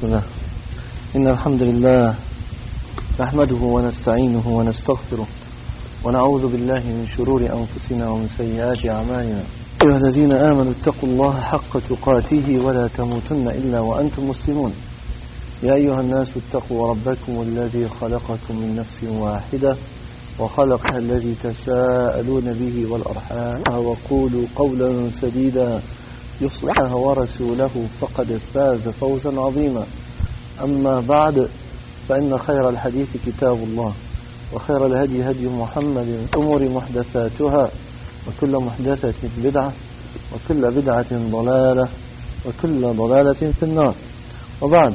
الله. إن الحمد لله نحمده ونستعينه ونستغفره ونعوذ بالله من شرور أنفسنا ومن سيئات أعمالنا. أيها الذين آمنوا اتقوا الله حق تقاته ولا تموتن إلا وأنتم مسلمون. يا أيها الناس اتقوا ربكم الذي خلقكم من نفس واحدة وخلق الذي تساءلون به والأرحام وقولوا قولا سديدا يصلح ورسوله فقد فاز فوزا عظيما. أما بعد فإن خير الحديث كتاب الله وخير الهدي هدي محمد أمور محدثاتها وكل محدثة بدعة وكل بدعة ضلالة وكل ضلالة في النار. وبعد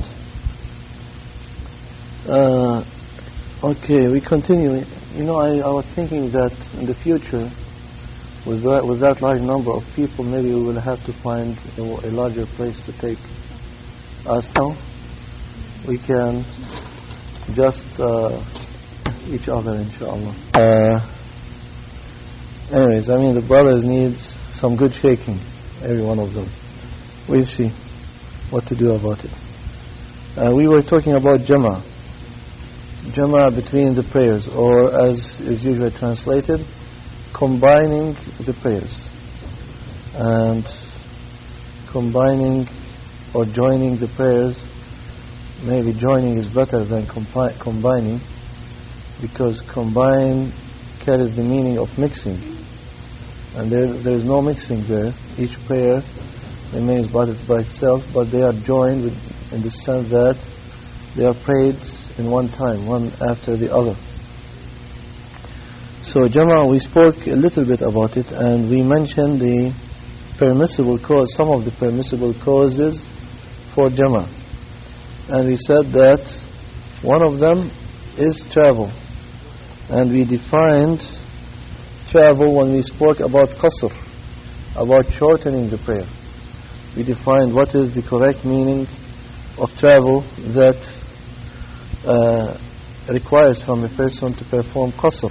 okay, we continue. You know, I was thinking that in the future with that large number of people, maybe we will have to find a larger place to take us. Now we can just each other, inshallah. Anyways, I mean, the brothers need some good shaking, every one of them. We'll see what to do about it. We were talking about Jama between the prayers, or as is usually translated, combining the prayers. And combining or joining the prayers, maybe joining is better than combining, because combine carries the meaning of mixing, and there is no mixing there. Each prayer remains by itself, but they are joined in the sense that they are prayed in one time, one after the other. So Jama, we spoke a little bit about it, and we mentioned the permissible cause, some of the permissible causes for Jama. And we said that one of them is travel. And we defined travel when we spoke about qasr, about shortening the prayer. We defined what is the correct meaning of travel that requires from a person to perform qasr.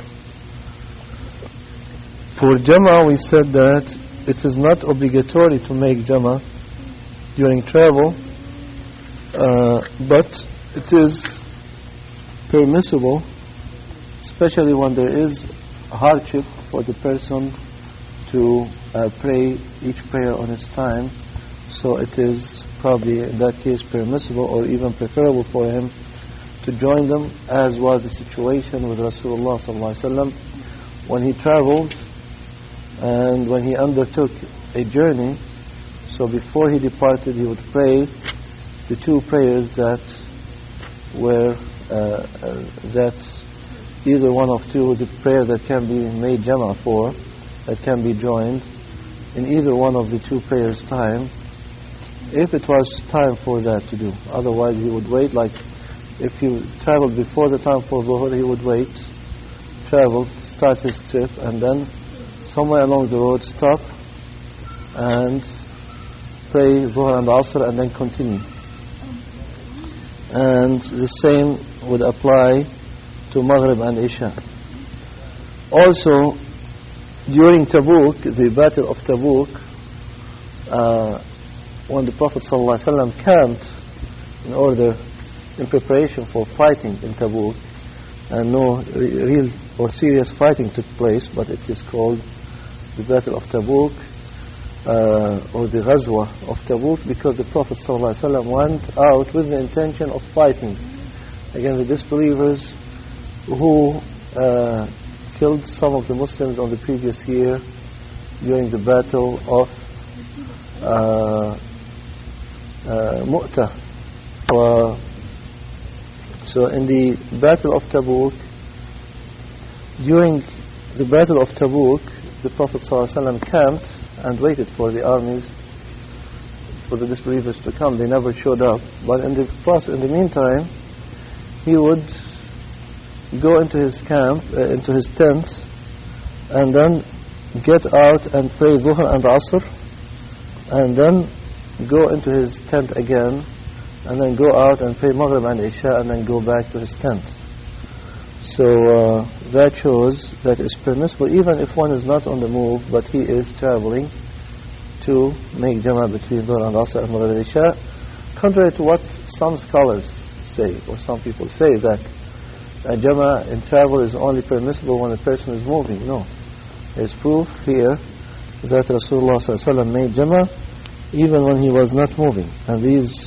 For Jama, we said that it is not obligatory to make Jama during travel, but it is permissible, especially when there is hardship for the person to pray each prayer on its time. So it is probably in that case permissible or even preferable for him to join them, as was the situation with Rasulullah ﷺ when he traveled and when he undertook a journey. So before he departed, he would pray the two prayers that were that either one of two, the prayer that can be made Jama for, that can be joined in either one of the two prayers' time, if it was time for that to do. Otherwise he would wait. Like if he traveled before the time for Dhuhr, he would wait, travel, start his trip, and then somewhere along the road stop and pray Dhuhr and Asr, and then continue. And the same would apply to Maghrib and Isha. Also, during Tabuk, the Battle of Tabuk, when the Prophet ﷺ camped in preparation for fighting in Tabuk, and no real or serious fighting took place, but it is called the Battle of Tabuk, or the Ghazwa of Tabuk, because the Prophet ﷺ went out with the intention of fighting against the disbelievers who killed some of the Muslims on the previous year during the Battle of Mu'tah. So in the Battle of Tabuk, during the Battle of Tabuk, the Prophet ﷺ camped and waited for the armies, for the disbelievers to come. They never showed up. But in the meantime, he would go into his camp, into his tent, and then get out and pray Dhuhr and Asr, and then go into his tent again, and then go out and pray Maghrib and Isha, and then go back to his tent. So that shows that it's permissible, even if one is not on the move, but he is traveling, to make Jama between Dhuhr and Asr and Maghrib and Isha, contrary to what some scholars say, or some people say, that Jama in travel is only permissible when a person is moving. No. There's proof here that Rasulullah ﷺ made Jama even when he was not moving. And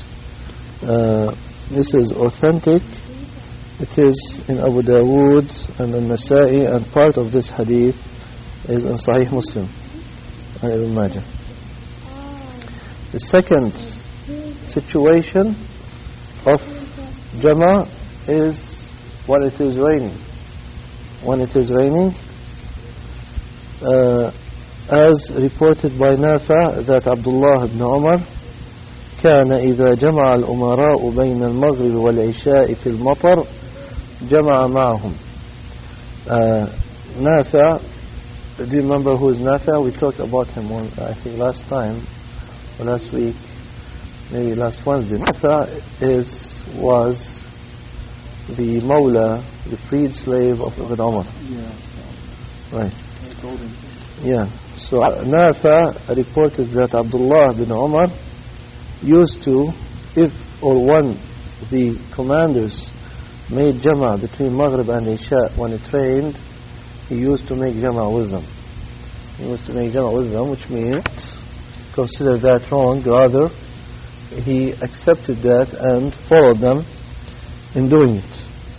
this is authentic. It is in Abu Dawood and in Nasa'i, and part of this hadith is in Sahih Muslim and Ibn Majah. The second situation of Jama is when it is raining. When it is raining, as reported by Nafi' that Abdullah ibn Umar كان إذا جمع الأمراء بين المغرب والعشاء في المطر جمع معهم. Nafi', do you remember who is Nafi'? We talked about him I think last time, or last week, maybe last Wednesday. Nafi' was the Mawla, the freed slave of Ibn Umar. Yeah. Right. I told him. Yeah. So Nafi' reported that Abdullah bin Umar used to, if or when the commanders made Jama between Maghrib and Isha when it rained, he used to make Jama with them. He used to make Jama with them, which means consider that wrong. Rather, he accepted that and followed them in doing it.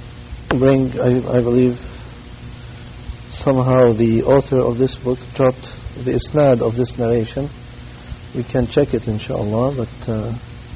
I believe somehow the author of this book dropped the isnad of this narration. We can check it inshallah, but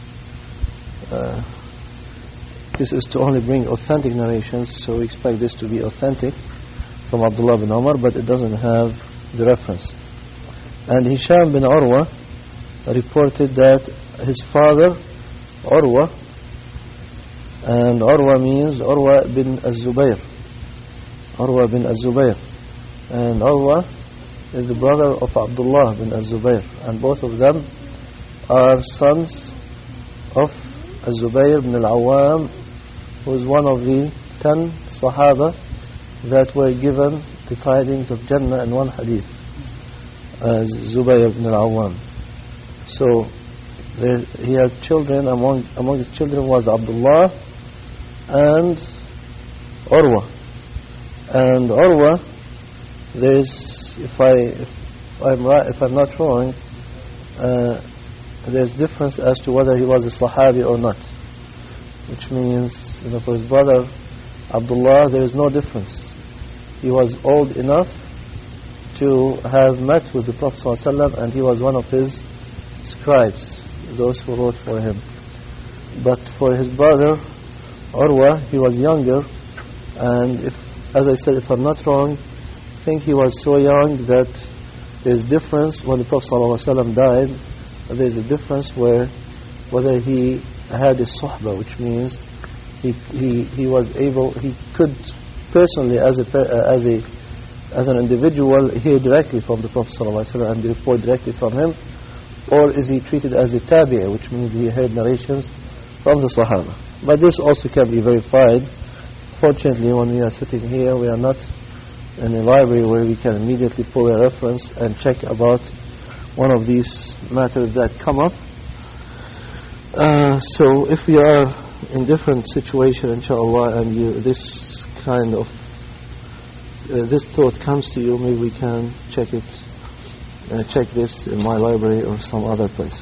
this is to only bring authentic narrations, so we expect this to be authentic from Abdullah bin Umar, but it doesn't have the reference. And Hisham bin Urwa reported that his father Urwa, and Urwa means Urwa bin Az-Zubayr, Urwa bin Az-Zubayr, and Urwa is the brother of Abdullah bin Az-Zubayr, and both of them are sons of Az-Zubayr bin Al-Awwam, who is one of the 10 Sahaba that were given the tidings of Jannah in one hadith, as Zubayr bin Al-Awwam. So he had children. Among his children was Abdullah and Urwa. And Urwa, if I'm not wrong, there's difference as to whether he was a Sahabi or not, which means, for his brother Abdullah there is no difference. He was old enough to have met with the Prophet ﷺ, and he was one of his scribes, those who wrote for him. But for his brother Urwa, he was younger, and as I said, if I'm not wrong, I think he was so young that there's difference when the Prophet ﷺ died. There's a difference whether he had a suhbah, which means he was able, he could personally as an individual hear directly from the Prophet ﷺ and report directly from him, or is he treated as a tabi'i, which means he heard narrations from the Sahaba. But this also can be verified. Fortunately, when we are sitting here, we are not in a library where we can immediately pull a reference and check about one of these matters that come up. So if we are in different situation, inshallah, and this kind of this thought comes to you, maybe we can check this in my library or some other place.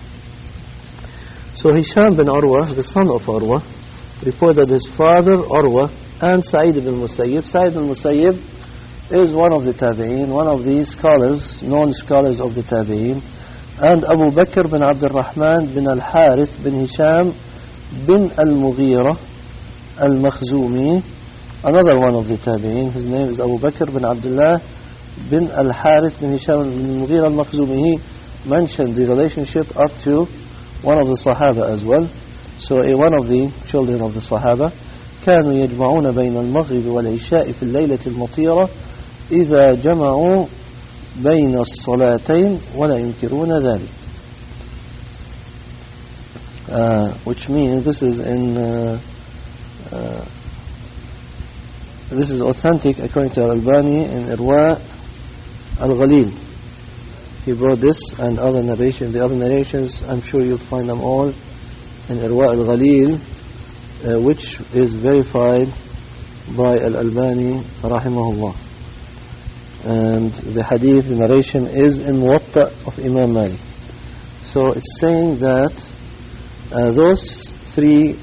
So Hisham bin Urwa, the son of Urwa, reported his father Urwa and Sa'id ibn Musayyib. Sa'id ibn Musayyib is one of the Tabi'een, one of the scholars, known scholars of the Tabi'een, and Abu Bakr bin Abd al-Rahman bin al-Harith bin Hisham bin al-Mughira al-Makhzumi, another one of the Tabi'een. His name is Abu Bakr bin Abdullah bin al-Harith bin Hisham bin al-Mughira al-Makhzumi. He mentioned the relationship up to one of the Sahaba as well. So one of the children of the Sahaba, كانوا يجمعون بين المغرب والعشاء في الليلة المطيرة إذا جمعوا بين الصلاتين ولا ينكرون ذلك. Which means this is authentic according to Al-Albani in Irwa Al-Ghalil. He brought this and other narrations. The other narrations, I'm sure you'll find them all in Irwa al-Ghalil, which is verified by Al-Albani rahimahullah. And the hadith, the narration is in Muwatta of Imam Malik. So it's saying that those three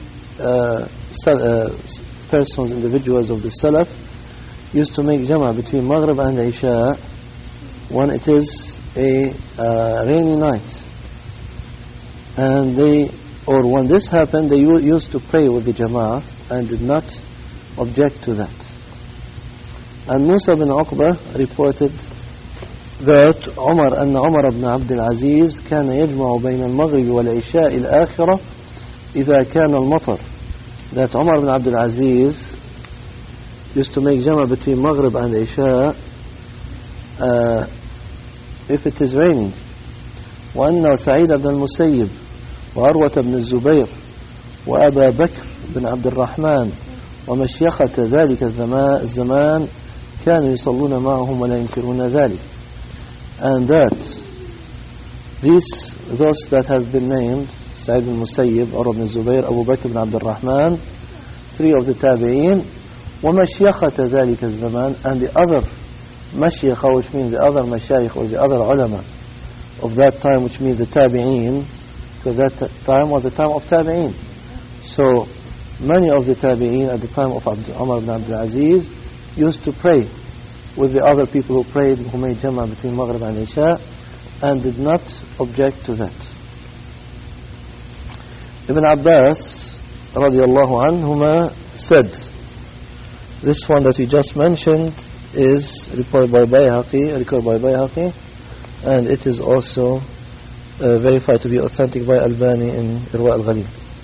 persons, individuals of the Salaf, used to make Jama between Maghrib and Isha when it is a rainy night. And when this happened, they used to pray with the Jama'ah and did not object to that. And Musa bin Uqba reported that أن عمر بن عبد العزيز كان يجمع بين المغرب والعشاء الآخرة إذا كان المطر. That Umar ibn Abdul Aziz used to make Jama between Maghrib and Isha if it is raining. وأن سعيد بن المسيب وعروة بن الزبير وأبا بكر بن عبد الرحمن ومشيخة ذلك الزمان كانوا يصلون معهم ولا ينكرون ذلك. And that those that has been named, Sa'id ibn Musayyib, Urwa ibn Zubayr, Abu Bakr ibn Abd al-Rahman, three of the Tabi'een, وَمَشْيَخَةَ ذَلِكَ الزَّمَانِ, and the other Mashayikha, which means the other Mashayikh or the other ulama of that time, which means the Tabi'een, because that time was the time of Tabi'een. So many of the Tabi'een at the time of Umar ibn Abdul Aziz used to pray with the other people who prayed, who made Jama between Maghrib and Isha, and did not object to that. Ibn Abbas radiallahu anhuma said, this one that we just mentioned is reported by Bayhaqi, and it is also verified to be authentic by Albani in Irwa al-Ghalil.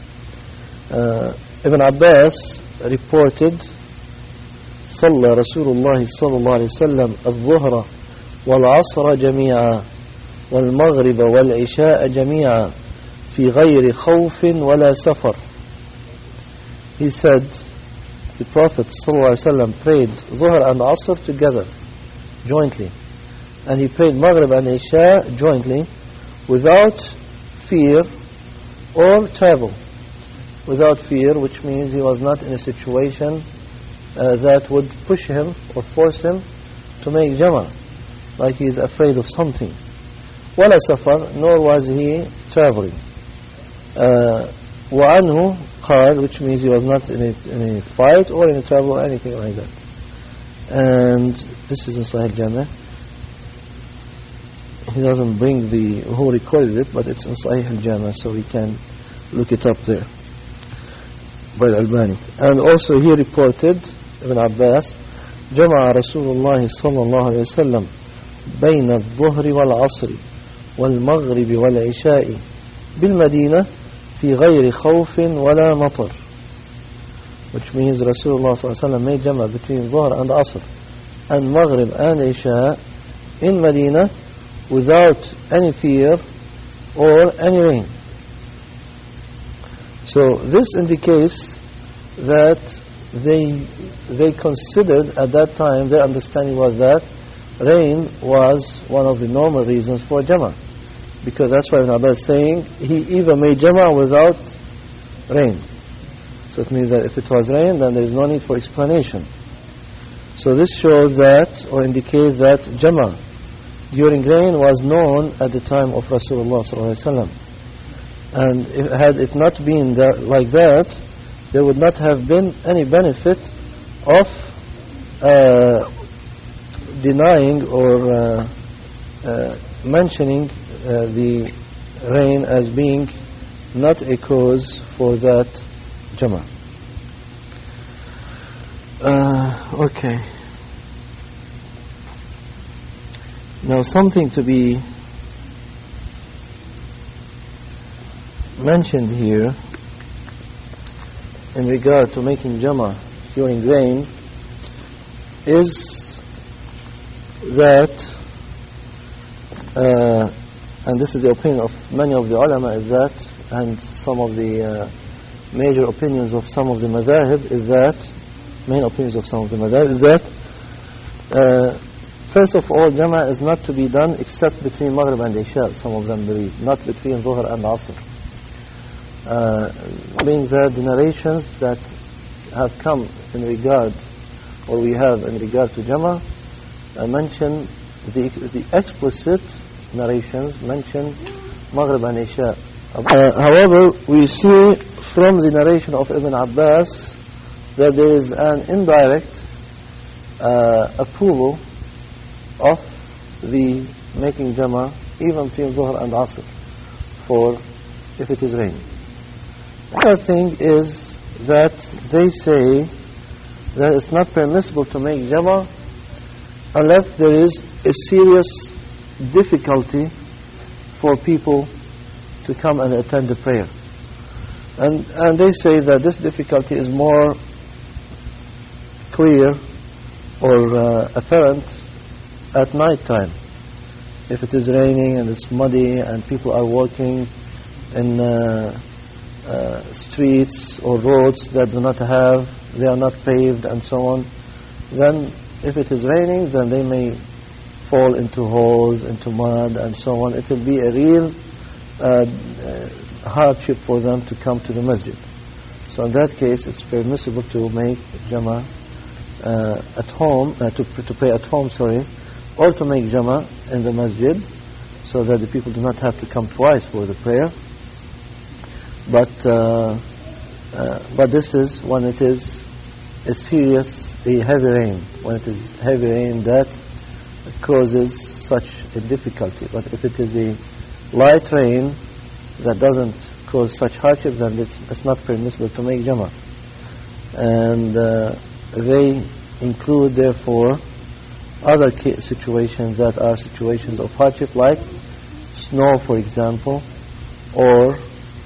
Ibn Abbas reported, صلى رسول الله صلى الله عليه وسلم الظهر والعصر جميعا والمغرب والعشاء جميعا في غير خوف ولا سفر. He said, the Prophet صلى الله عليه وسلم prayed Dhuhr and Asr together, jointly. And he prayed Maghrib and Isha jointly, without fear or travel. Without fear, which means he was not in a situation that would push him or force him to make Jama, like he is afraid of something. ولا سفر, nor was he traveling. وعنه قال, which means he was not in a fight or in a travel or anything like that. And this is in Sahih Jami'. He doesn't bring who recorded it, but it's in Sahih al-Jami', so we can look it up there by Al-Albani. And also he reported, Ibn Abbas, جمع رسول الله صلى الله عليه وسلم بين الظهر والعصر والمغرب والعشاء بالمدينة في غير خوف ولا مطر. Which means Rasulullah صلى الله عليه وسلم made Jama between Dhuhr and Asr and Maghrib and Isha in Medina without any fear or any rain. So this indicates that they considered at that time, their understanding was that rain was one of the normal reasons for Jama, because that's why Ibn Abbas is saying he even made Jama without rain. So it means that if it was rain, then there is no need for explanation. So this shows that, or indicates that Jama during rain was known at the time of Rasulullah sallallahu alaihi wasallam. And had it not been like that, there would not have been any benefit of denying or mentioning the rain as being not a cause for that Jama. Okay. Now something to be mentioned here in regard to making Jama during rain is that, and this is the opinion of many of the ulama, is that, and some of the major opinions of some of the madhahib is that, main opinions of some of the madhahib is that, first of all, Jama is not to be done except between Maghrib and Isha, some of them believe, not between Dhuhr and Asr. being that the narrations that have come in regard, or we have in regard to Jama, mention the explicit narrations mention Maghrib and Isha. However, we see from the narration of Ibn Abbas that there is an indirect approval of the making Jama even between Dhuhr and Asr for if it is raining. The other thing is that they say that it's not permissible to make Jama unless there is a serious difficulty for people to come and attend the prayer. And they say that this difficulty is more clear or apparent at night time. If it is raining and it's muddy and people are walking in streets or roads that they are not paved and so on, then if it is raining, then they may fall into holes, into mud and so on. It will be a real hardship for them to come to the masjid. So in that case, it's permissible to make Jama at home, to pray at home, or to make Jama in the masjid, so that the people do not have to come twice for the prayer. But this is when it is a heavy rain. When it is heavy rain, that causes such a difficulty. But if it is a light rain that doesn't cause such hardship, then it's not permissible to make Jama. And they include, therefore, other situations that are situations of hardship, like snow, for example, or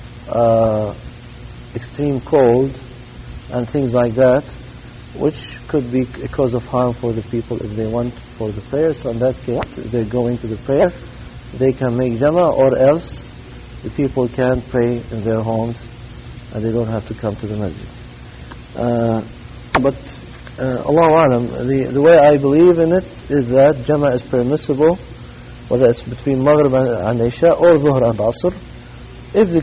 extreme cold and things like that, which could be a cause of harm for the people if they want for the prayer. So in that case, if they're going to the prayer, they can make Jama, or else the people can pray in their homes and they don't have to come to the masjid. But Allahu Alam, the way I believe in it is that Jama is permissible, whether it's between Maghrib and Isha or Dhuhr and Asr, if the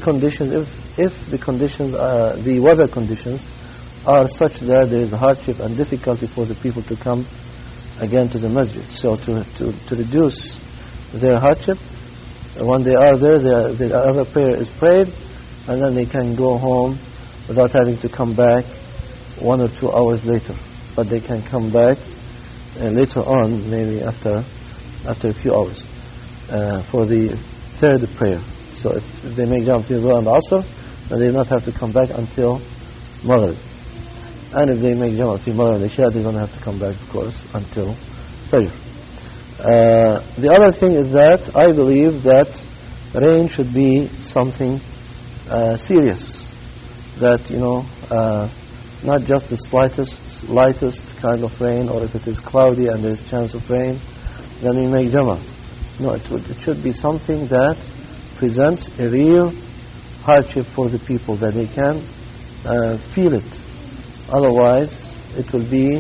weather conditions are such that there is hardship and difficulty for the people to come again to the masjid. So to reduce their hardship, when they are there, the other prayer is prayed, and then they can go home without having to come back 1 or 2 hours later. But they can come back later on, maybe after a few hours, for the third prayer. So if they make Jama between Dhuhr and Asr, then they do not have to come back until Maghrib. And if they make Jama between Maghrib and Isha, they don't have to come back, of course, until Fajr. The other thing is that I believe that rain should be something serious. That, not just the lightest kind of rain, or if it is cloudy and there is chance of rain, then we make Jama. No, it should be something that presents a real hardship for the people, that they can feel it. Otherwise, it will be,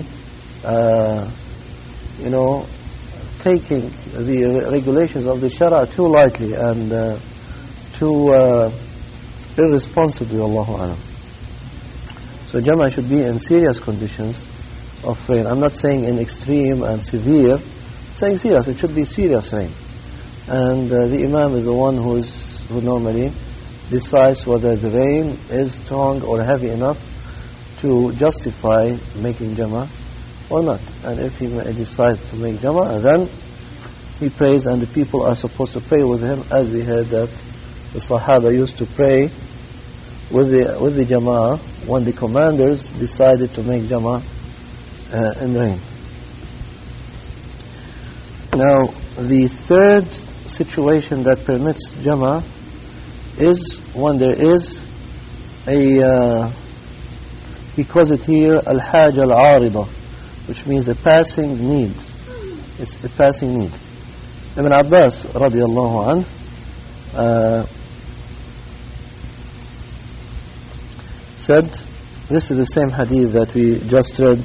taking the regulations of the Shara too lightly and too irresponsibly, Allahu Alam. So Jama should be in serious conditions of rain. I'm not saying in extreme and severe, I'm saying serious. It should be serious rain. And the Imam is the one who normally decides whether the rain is strong or heavy enough to justify making Jama or not. And if he decides to make Jama, then he prays, and the people are supposed to pray with him, as we heard that the Sahaba used to pray with the Jama'ah when the commanders decided to make Jama in rain. Now, the third situation that permits Jama is when there is he calls it here al-haj al-arida, which means a passing need. It's a passing need. Ibn Abbas radiallahu anh said, this is the same hadith that we just read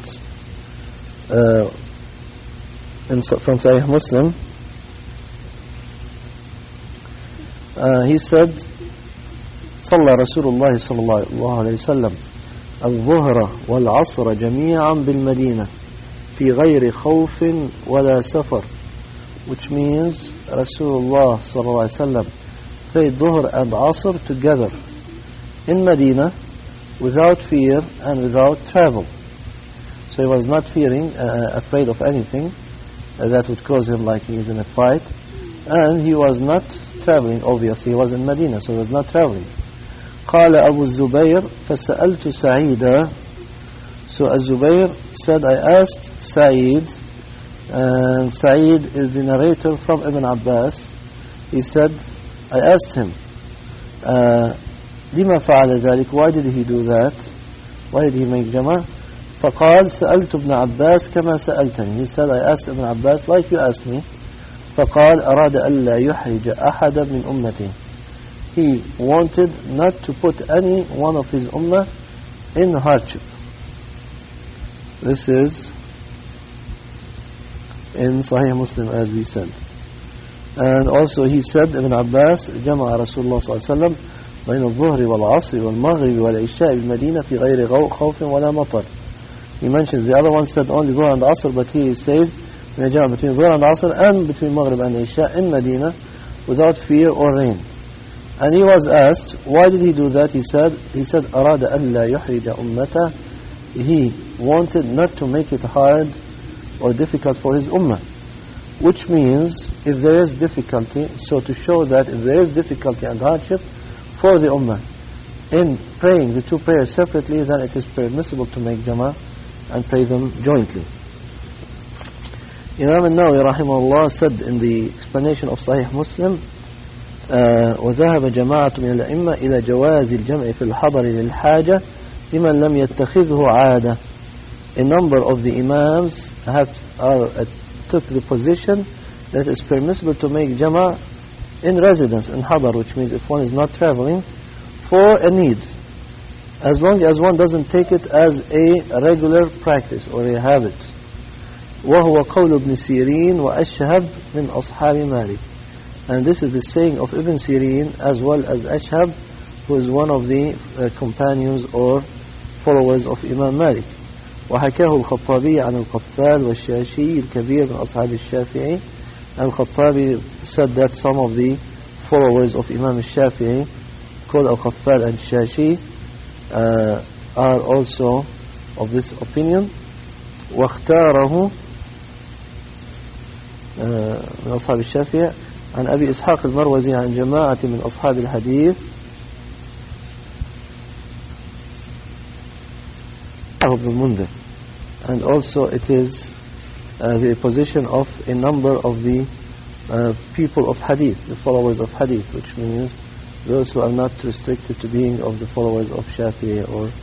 from Sahih Muslim. He said, صلى رسول الله صلى الله عليه وسلم الظهر والعصر جميعا بالمدينة في غير خوف ولا سفر, which means Rasulullah صلى الله عليه وسلم prayed Dhuhr and Asr together in Medina without fear and without travel. So he was not afraid of anything that would cause him like he is in a fight, and he was not traveling. Obviously he was in Medina, so he was not traveling. قال أبو الزبير فسألت سعيدا. So Az-Zubayr said, I asked Sa'id, and Sa'id is the narrator from Ibn Abbas. He said, I asked him, لما فعل ذلك? Why did he do that? Why did he make Jama? فقال سألت ابن عباس كما سألتني. He said, I asked Ibn Abbas like you asked me. فقال أراد ألا يحرج أحدا من أمته. He wanted not to put any one of his ummah in hardship. This is in Sahih Muslim, as we said. And also he said, Ibn Abbas, جمع رسول الله صلى الله عليه وسلم بين الظهر والعصر والمغرب والعشاء بالمدينة في غير خوف ولا مطر. He mentions the other one said only Dhuhr and Asr, but he says between Dhuhr and Asr and between Maghrib and Isha in Medina without fear or rain. And he was asked, why did he do that? He said أراد ألا يحرج أمته. He wanted not to make it hard or difficult for his ummah. Which means, if there is difficulty, so to show that if there is difficulty and hardship for the ummah in praying the two prayers separately, then it is permissible to make Jama' and pray them jointly. Imam al-Nawawi rahimahullah said in the explanation of Sahih Muslim, وذهب جماعة من الأئمة إلى جواز الجمع في الحضر للحاجة لمن لم يتخذه عادة. A number of the Imams took the position that it's permissible to make Jama' in residence, in Hadar, which means if one is not traveling for a need, as long as one doesn't take it as a regular practice or a habit. وهو قول ابن سيرين وأشهب من أصحاب مالك. And this is the saying of Ibn Sirin as well as Ashhab, who is one of the companions or followers of Imam Malik. وحكاه الخطابي عن القفال والشاشي الكبير من أصحاب الشافعي. And Khattabi said that some of the followers of Imam al-Shafi'i called Al-Khaffal and Shashi are also of this opinion. واختاره من أصحاب الشافعي عن أبي إسحاق المروزي عن جماعة من أصحاب الحديث ابن المنذر. And also it is the position of a number of the people of hadith, the followers of hadith, which means those who are not restricted to being of the followers of Shafi'i or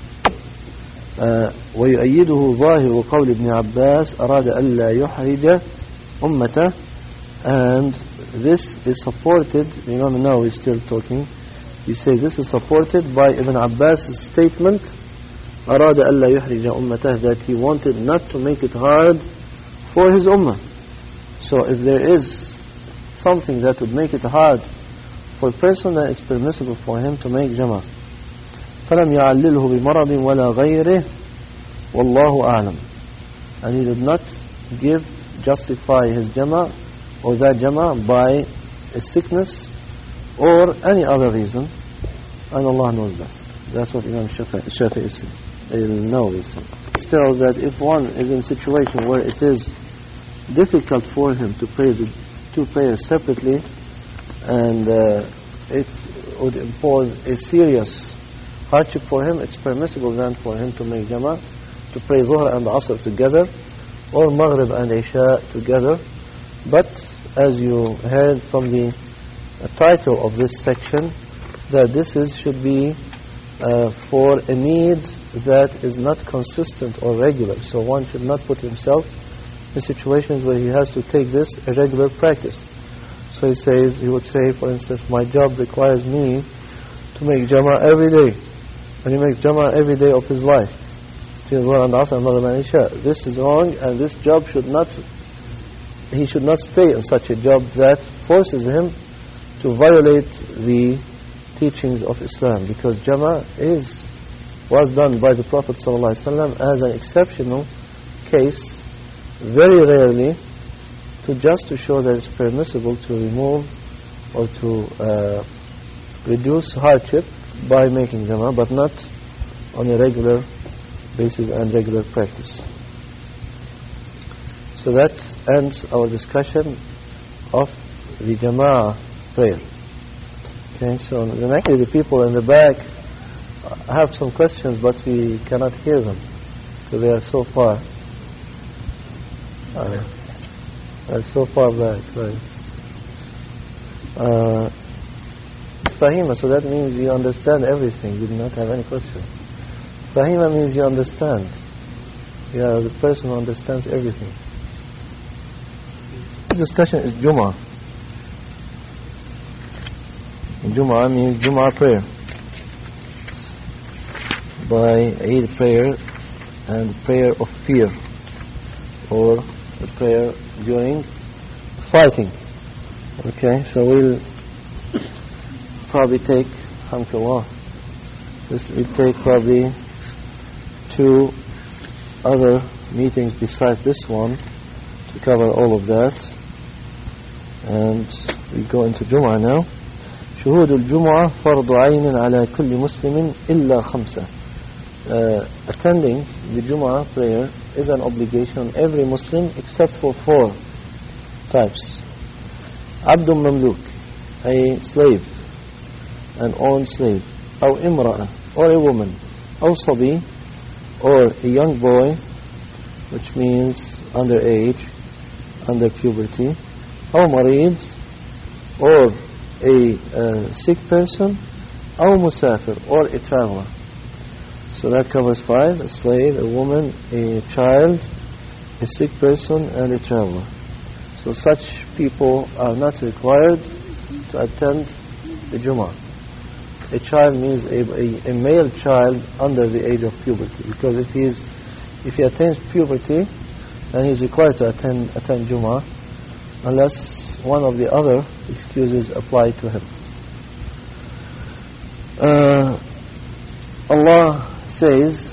ويؤيده ظاهر قول ابن عباس أراد ألا يحرج أمته. And this is supported, Imam al-Nawawi is still talking, he says this is supported by Ibn Abbas' statement أراد ألا يحرج أمته, that he wanted not to make it hard for his ummah. So if there is something that would make it hard for a person, then it's permissible for him to make Jama'. فلم يعلله بمرض ولا غيره والله أعلم. And he did not justify his Jama' or that Jama' by a sickness or any other reason, and Allah knows best. That's what Imam Shafi'i said. Still, that if one is in a situation where it is difficult for him to pray the two prayers separately, and it would impose a serious hardship for him, it's permissible then for him to make Jama', to pray Dhuhr and Asr together, or Maghrib and Isha together. But as you heard from the title of this section, that this should be for a need that is not consistent or regular. So one should not put himself in situations where he has to take this a regular practice. So he would say, for instance, my job requires me to make Jama' every day, and he makes Jama' every day of his life. This is wrong, and this job he should not stay in such a job that forces him to violate the teachings of Islam, because Jama was done by the Prophet ﷺ as an exceptional case, very rarely, to show that it's permissible to remove or to reduce hardship by making Jama, but not on a regular basis and regular practice. So that ends our discussion of the Jama'ah prayer. Okay, so actually the people in the back have some questions, but we cannot hear them because they are so far. They're so far back, right? Fahima, so that means you understand everything. You do not have any question. Fahima means you understand. You are the person who understands everything. This discussion is Jum'ah. Jum'ah means Jum'ah prayer. By Eid prayer and prayer of fear, or the prayer during fighting. Okay, so we'll probably take, alhamdulillah, we'll take probably 2 other meetings besides this one to cover all of that. And we go into Jum'ah now. شهود الجمعة فرض عين على كل مسلم إلا 5. Attending the Jum'ah prayer is an obligation on every Muslim except for 4 types. عبد مملوك, a slave, an owned slave, أو امرأة, or a woman, أو صبي, or a young boy, which means underage, under puberty, أو مريض, or a sick person, أو مسافر, or a traveler. So that covers 5: a slave, a woman, a child, a sick person, and a traveler. So such people are not required to attend the Jum'ah. A child means a male child under the age of puberty, because if he attains puberty, then he is required to attend Jum'ah, unless one of the other excuses apply to him. Allah says,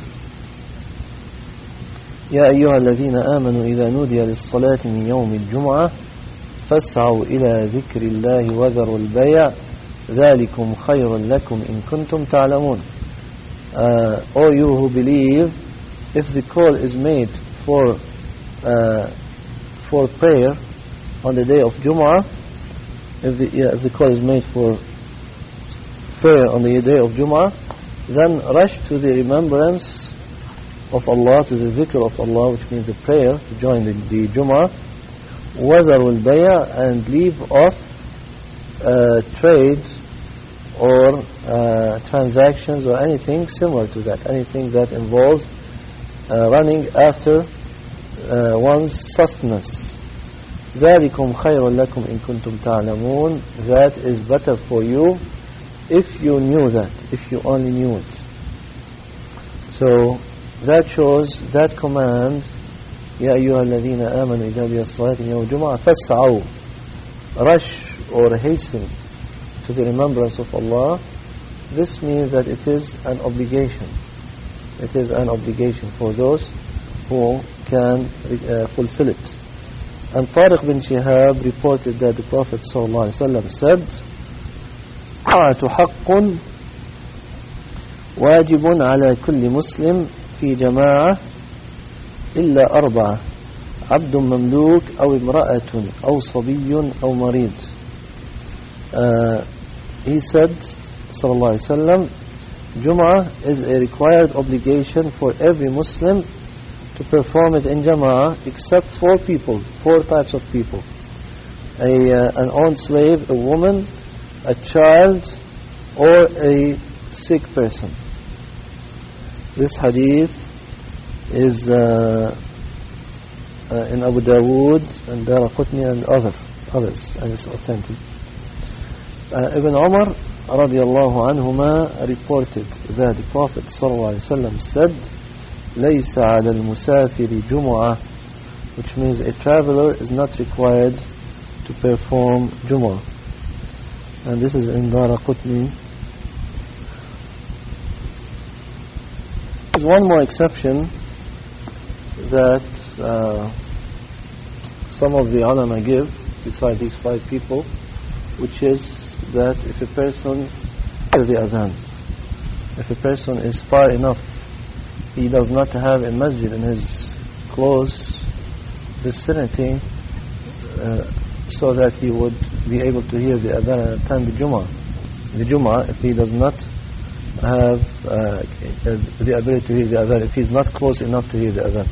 يا أيها الذين آمنوا إذا نودي للصلاة من يوم الجمعة فاسعوا إلى ذكر الله وذروا البيع ذلكم خير لكم إن كنتم تعلمون. O you who believe, if the call is made for prayer on the day of Jum'ah, if the call is made for prayer on the day of Jum'ah, then rush to the remembrance of Allah, to the dhikr of Allah, which means the prayer, to join the Jum'ah. وَذَرُوا الْبَيْعَ, and leave off trade or transactions or anything similar to that, anything that involves running after one's sustenance. ذَلِكُمْ خَيْرٌ لَكُمْ إِن كُنْتُمْ تَعْلَمُونَ. That is better for you if you knew that, if you only knew it. So that shows that command, يَا أَيُّهَا الَّذِينَ آمَنُوا إِذَا نُودِيَ لِلصَّلَاةِ مِن يَوْمِ الْجُمُعَةِ فَاسْعَوْا, rush or hasten to the remembrance of Allah. This means that it is an obligation. It is an obligation for those who can fulfill it. And Tariq bin Shihab reported that the Prophet ﷺ said, الطاعة حق واجب على كل مسلم في جماعة إلا 4: عبد مملوك أو امرأة أو صبي أو مريض. He said, sallallahu alaihi wasallam, Jum'ah is a required obligation for every Muslim to perform it in Jama'ah, except 4 people, 4 types of people: an owned slave, a woman, a child, or a sick person. This hadith is in Abu Dawood and Daraqutni and others, and it's authentic. Ibn Umar radiallahu anhuma reported that the Prophet sallallahu alaihi wasallam said, لَيْسَ عَلَى الْمُسَافِرِ جُمُعَةٌ, which means a traveler is not required to perform Jumu'ah. And this is in Daraqutni There's one more exception that some of the ulama give, beside these 5 people, which is that if a person hears the adhan, if a person is far enough, he does not have a masjid in his close vicinity, so that he would be able to hear the adhan and attend the Jummah, if he does not have the ability to hear the adhan, if he's not close enough to hear the adhan.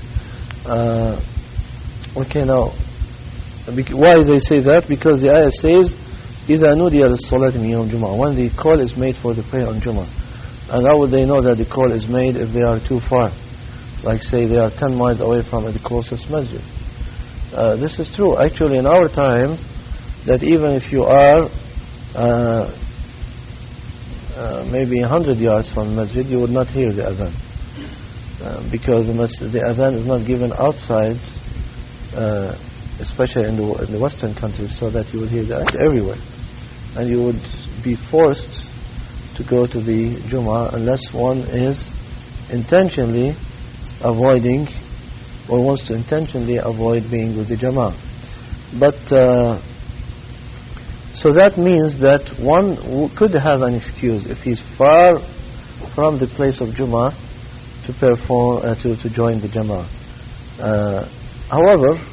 Okay, now, why they say that? Because the ayah says, إِذَا نُودِيَ لِلصَّلَاةِ مِنْ يَوْمِ الْجُمْعَةِ, when the call is made for the prayer on Jummah. And how would they know that the call is made if they are too far? Like say they are 10 miles away from the closest masjid. This is true. Actually, in our time, that even if you are maybe 100 yards from the masjid, you would not hear the adhan. Because the adhan is not given outside, especially in the Western countries, so that you would hear the adhan everywhere. And you would be forced to go to the Jummah unless one is intentionally avoiding or wants to intentionally avoid being with the Jama'ah. But so that means that one could have an excuse if he's far from the place of Jummah to perform to join the Jama'ah. However,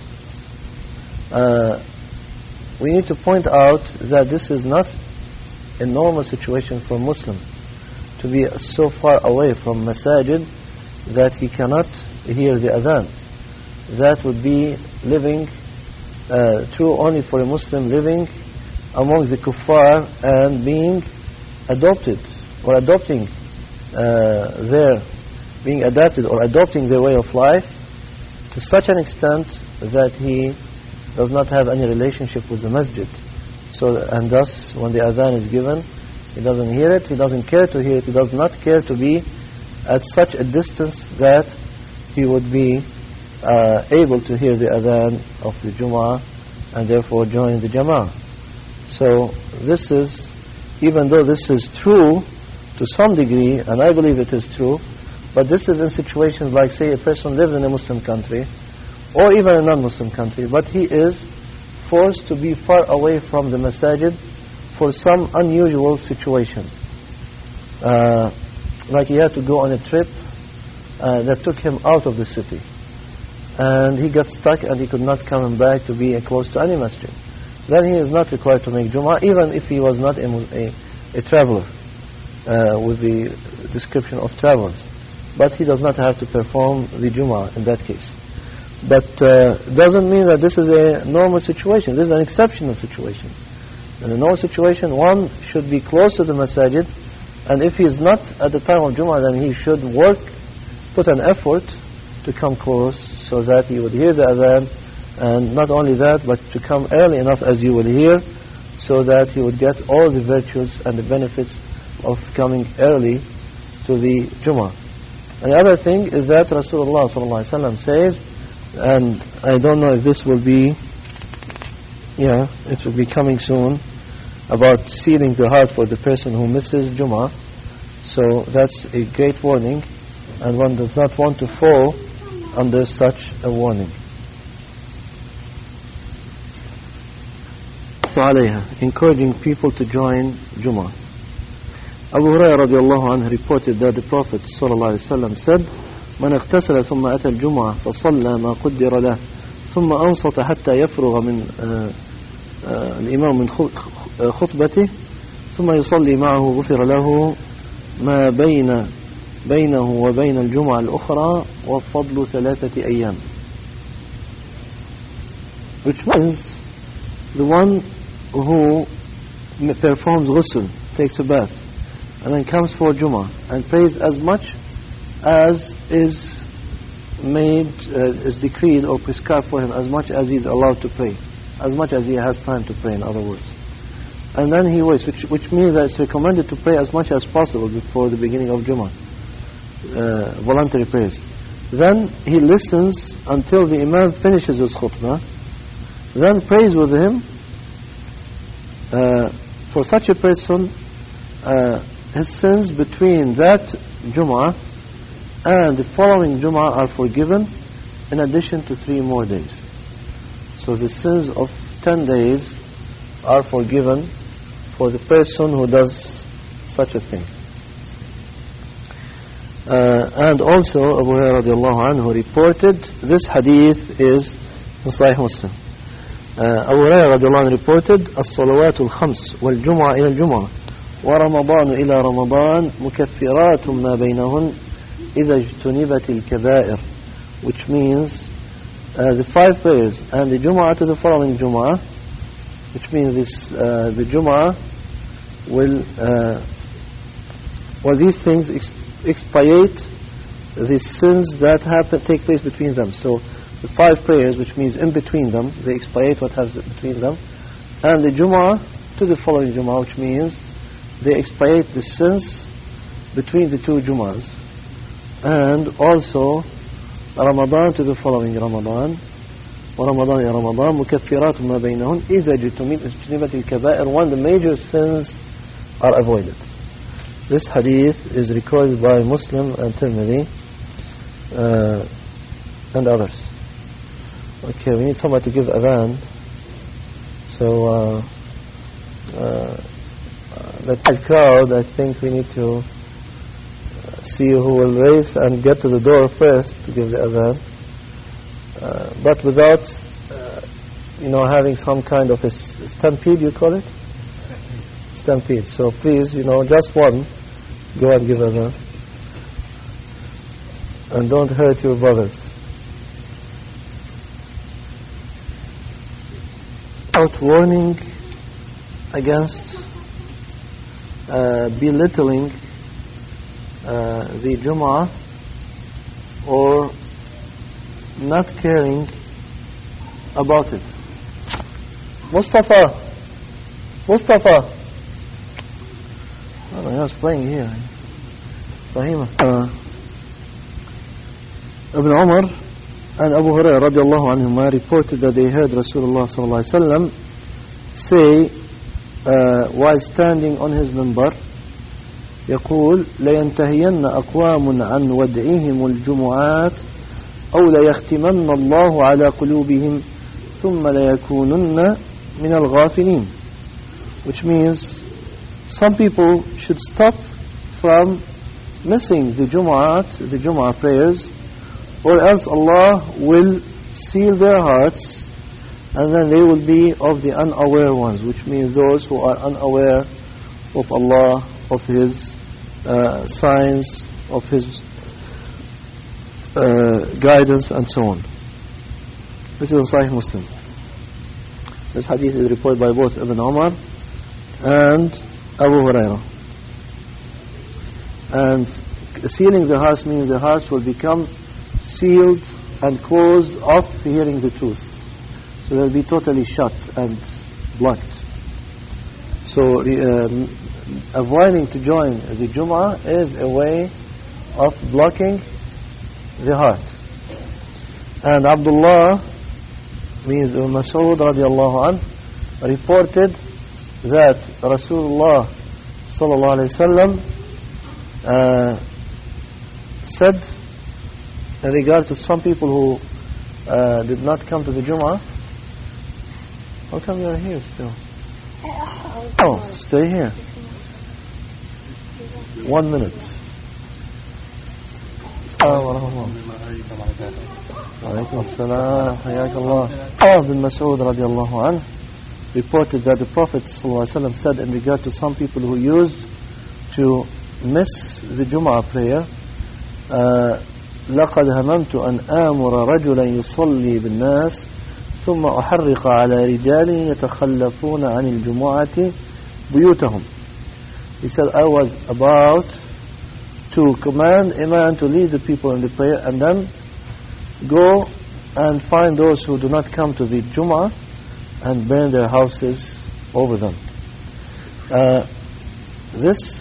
we need to point out that this is not a normal situation for a Muslim to be so far away from masajid that he cannot hear the adhan. That would be living true only for a Muslim living among the kuffar and being adopted or adopting being adapted or adopting their way of life to such an extent that he does not have any relationship with the masjid. So, and thus, when the adhan is given, he doesn't hear it, he doesn't care to hear it, he does not care to be at such a distance that he would be able to hear the adhan of the Jummah and therefore join the Jama'ah. So, this is, even though this is true to some degree, and I believe it is true, but this is in situations like, say, a person lives in a Muslim country or even a non-Muslim country, but he is forced to be far away from the masajid for some unusual situation. Like he had to go on a trip that took him out of the city. And he got stuck and he could not come back to be close to any masjid. Then he is not required to make Jummah, even if he was not a traveler with the description of travels. But he does not have to perform the Jummah in that case. But doesn't mean that this is a normal situation. This is an exceptional situation. In a normal situation, one should be close to the masajid, and if he is not at the time of Jummah, then he should put an effort to come close so that he would hear the adhan, and not only that, but to come early enough as you will hear, so that he would get all the virtues and the benefits of coming early to the Jummah. And the other thing is that Rasulullah ﷺ says, and I don't know if this will be, it will be coming soon, about sealing the heart for the person who misses Jummah. So that's a great warning, and one does not want to fall under such a warning. Encouraging people to join Jummah. Abu Hurairah radiallahu anhu reported that the Prophet sallallahu alaihi wasallam said, من اغتسل ثم أتى الجمعة فصلى ما قدر له ثم أنصت حتى يفرغ من الإمام من خطبته ثم يصلي معه غفر له ما بينه وبين الجمعة الأخرى وفضل 3 أيام. Which means the one who performs ghusl, takes a bath, and then comes for Jummah and prays as much as is decreed or prescribed for him, as much as he is allowed to pray, as much as he has time to pray, in other words. And then he waits, which means that it's recommended to pray as much as possible before the beginning of Jummah, voluntary prayers. Then he listens until the Imam finishes his khutbah, then prays with him. For such a person, his sins between that Jummah and the following Jum'ah are forgiven in addition to 3 more days. So the sins of 10 days are forgiven for the person who does such a thing. And also Abu Hurairah radiallahu anhu reported, this hadith is in Sahih Muslim. Abu Hurairah radiallahu anhu reported, الصلوات الخمس والجمعة إلى الجمعة ورمضان إلى رمضان مكفرات ما بينهن إذا اجتنبت الكبائر, which means the 5 prayers and the Jum'ah to the following Jum'ah, which means this the Jum'ah will these things expiate the sins that take place between them. So the 5 prayers, which means in between them, they expiate what has between them, and the Jum'ah to the following Jum'ah, which means they expiate the sins between the 2 Jum'ahs. And also Ramadan to the following Ramadan, ورمضان إلى رمضان مكفرات ما بينهن إذا اجتنبت الكبائر, when the major sins are avoided. This hadith is recorded by Muslim and Tirmidhi and others. Okay, we need somebody to give adhan. So the crowd, I think we need to see who will race and get to the door first to give the adhan. But without having some kind of a stampede, you call it? Stampede. So please, just one, go and give adhan. And don't hurt your brothers. Out warning against belittling the Jum'ah or not caring about it. Mustafa! Oh, I was playing here. Fahima. Ibn Umar and Abu Hurairah radiallahu anhuma reported that they heard Rasulullah sallallahu alaihi wasallam say while standing on his minbar, يقول لينتهين أقوام عن ودعهم الجمعات أو ليختمن الله على قلوبهم ثم ليكونن من الغافلين, which means some people should stop from missing the Jum'ah prayers, or else Allah will seal their hearts and then they will be of the unaware ones, which means those who are unaware of Allah, of His signs, of His guidance and so on. This is Sahih Muslim. This hadith is reported by both Ibn Umar and Abu Hurairah. And sealing the hearts means the hearts will become sealed and closed off hearing the truth. So they'll be totally shut and blocked. So avoiding to join the Jum'ah is a way of blocking the heart. And Abdullah, means Mas'ud radiallahu anh, reported that Rasulullah sallallahu alayhi wasallam said in regard to some people who did not come to the Jum'ah. How come you are here still? Oh, stay here. 1 minute. Alaykum as-salam, hayak Allah. Ibn Mas'ud radiallahu anh reported that the Prophet sallallahu alaihi wasallam said in regard to some people who used to miss the Jum'ah prayer, لقد هممت أن آمر رجلا يصلي بالناس ثم أحرق على رجال يتخلفون عن الجمعة بيوتهم. He said, I was about to command a man to lead the people in the prayer and then go and find those who do not come to the Jum'ah and burn their houses over them. The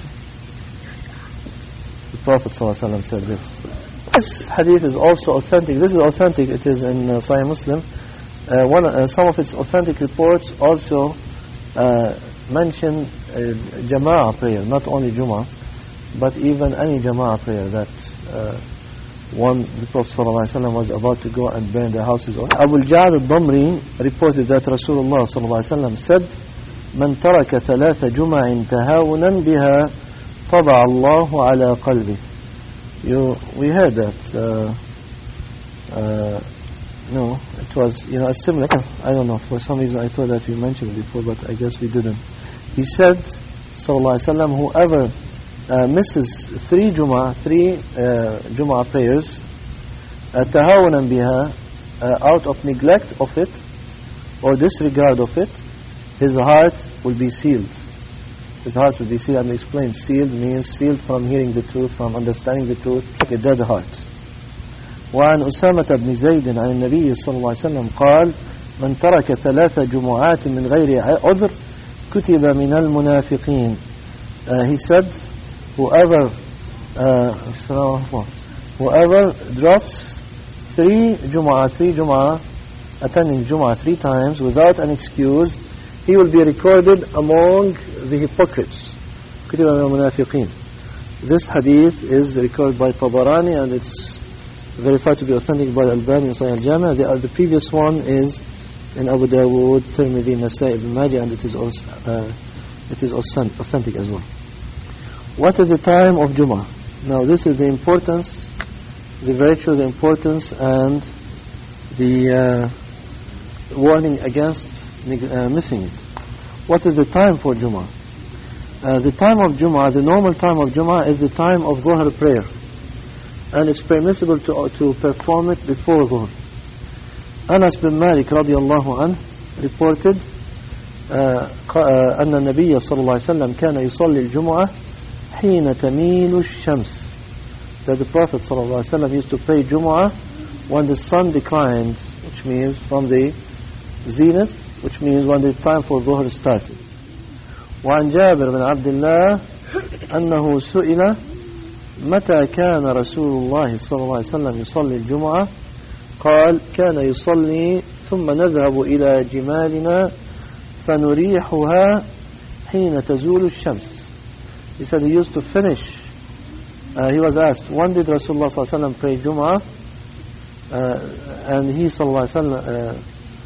Prophet ﷺ said this. This hadith is also authentic. This is authentic. It is in Sahih Muslim. Some of its authentic reports also mention Jama'ah prayer, not only Jum'ah, but even any Jama'ah prayer that when the Prophet ﷺ was about to go and burn their houses. Abu al-Ja'd al-Damri reported that Rasulullah ﷺ said, من ترك ثلاث جمع تهاونا بها طبع الله على قلبه. We heard that. No, it was similar. I don't know. For some reason I thought that we mentioned it before, but I guess we didn't. He said, sallallahu alaihi wasallam, whoever misses three Jum'ah prayers, tahawunan biha, out of neglect of it or disregard of it, his heart will be sealed. His heart will be sealed. And explained, sealed means sealed from hearing the truth, from understanding the truth, like a dead heart. وعن أسامة بن زيد عن النبي صلى الله عليه وسلم قال من ترك ثلاث جمعات من غير عذر كتب من المنافقين. He said, whoever drops three Jum'ah, attending Jum'ah 3 times without an excuse, he will be recorded among the hypocrites. كتب من المنافقين. This hadith is recorded by Tabarani and it's verified to be authentic by Albani in Sahih al-Jami'. The previous one is in Abu Dawood, Tirmidhi, Nasa'i, Ibn Majah, and it is authentic as well. What is the time of Jum'ah? Now this is the importance, the virtue, the importance, and the warning against missing it. What is the time for Jum'ah? The time of Jum'ah, the normal time of Jum'ah is the time of Dhuhr prayer. And it's permissible to perform it before Dhuhr. Anas bin Malik radiyallahu anh reported أن النبي صلى الله عليه وسلم كان يصلي الجمعة حين تميل الشمس, that the Prophet صلى الله عليه وسلم used to pray Jum'ah when the sun declined, which means from the zenith, which means when the time for Dhuhr started. وعن جابر بن عبد الله أنه سئل متى كان رسول الله صلى الله عليه وسلم يصلي الجمعة قال كان يصلي ثم نذهب إلى جمالنا فنريحها حين تزول الشمس. He said he used to finish. He was asked, when did Rasulullah صلى الله عليه وسلم pray Jum'ah? And he صلى الله عليه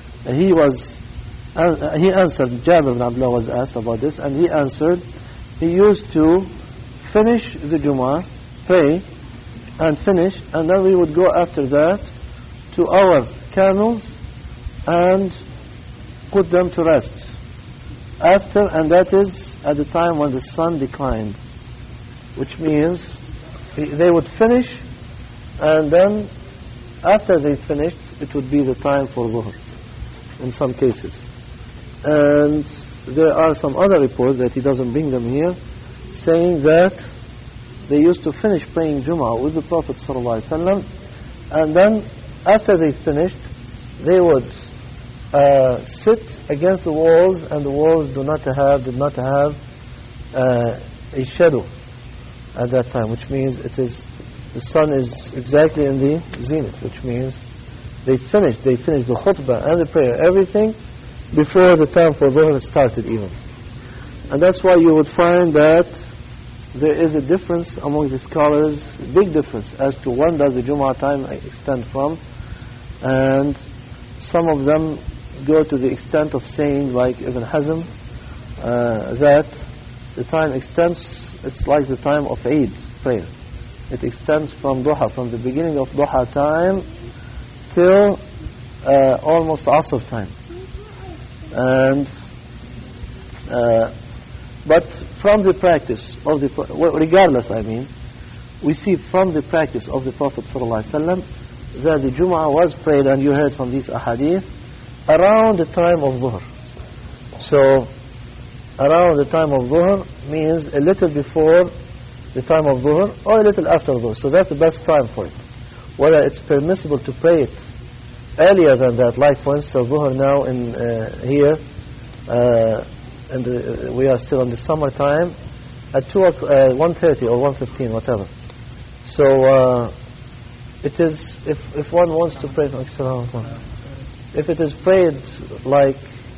وسلم he answered. Jabir ibn Abdullah was asked about this, and he answered, he used to finish the Jum'ah, pray and finish, and then we would go after that to our camels and put them to rest and that is at the time when the sun declined, which means they would finish, and then after they finished it would be the time for Dhuhr in some cases. And there are some other reports that he doesn't bring them here, saying that they used to finish praying Jum'ah with the Prophet ﷺ, and then after they finished they would sit against the walls, and the walls did not have a shadow at that time, which means the sun is exactly in the zenith, which means they finished the khutbah and the prayer, everything before the time for Dhuhr started even. And that's why you would find that there is a difference among the scholars, big difference, as to when does the Jum'ah time extend from. And some of them go to the extent of saying, like Ibn Hazm, that the time extends, it's like the time of Eid prayer. It extends from Duha, from the beginning of Duha time till almost Asr time. And but from the practice of regardless, we see from the practice of the Prophet ﷺ that the Jum'ah was prayed, and you heard from these ahadith, around the time of Dhuhr. So around the time of Dhuhr means a little before the time of Dhuhr or a little after Dhuhr. So that's the best time for it. Whether it's permissible to pray it earlier than that, like for instance Dhuhr now in here, and we are still in the summertime at 1:30 or 1:15, whatever. So it is, if one wants to pray, if it is prayed like